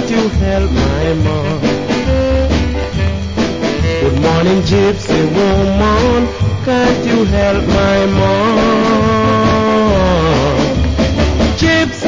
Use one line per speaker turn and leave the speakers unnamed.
can't you help my mom? Good morning, gypsy woman, can't you help my mom? Gypsy